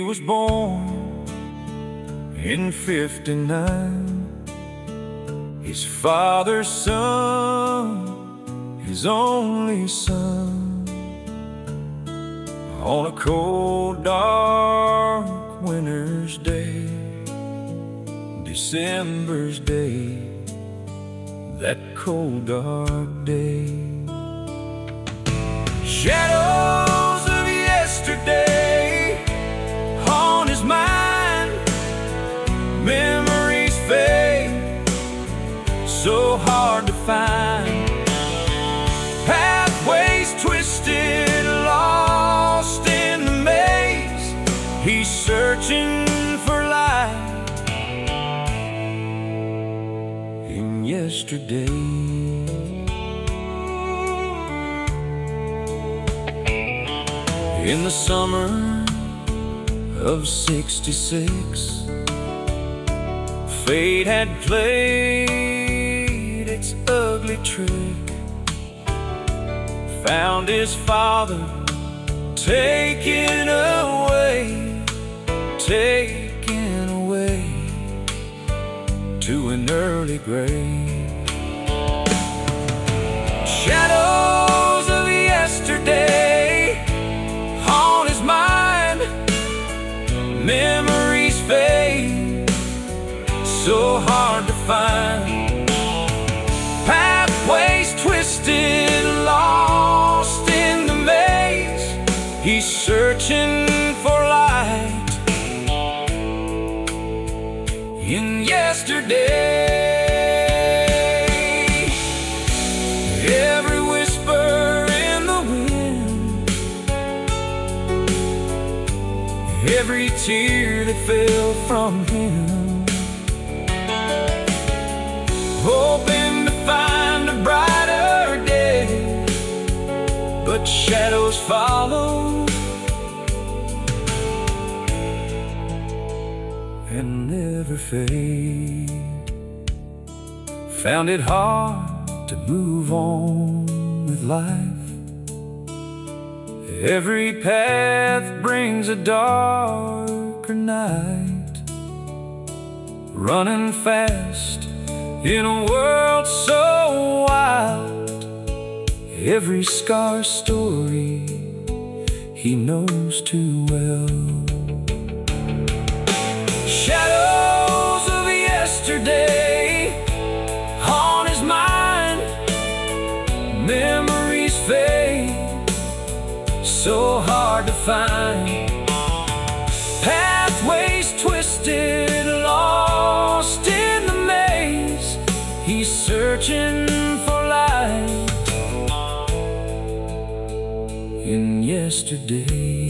was born in '59, his father's son, his only son. On a cold, dark winter's day, December's day, that cold, dark day. Shadows of yesterday on his mind, memories fade, so hard to find. Pathways twisted, lost in the maze, he's searching for light in yesterday. In the summer of '66, fate had played its ugly trick, found his father taken away to an early grave. Shadows of yesterday on his mind, memories fade, so hard to find. Pathways twisted, lost in the maze, he's searching for light in yesterday. Every whisper in the wind, every tear that fell from him, hoping to find a brighter day, but shadows follow and never fade. Found it hard to move on with life. Every path brings a darker night, running fast in a world so wild. Every scar story he knows too well. Shadows of yesterday on his mind, memories fade, so hard to find. Pathways twisted, lost in the maze, he's searching for light in yesterday.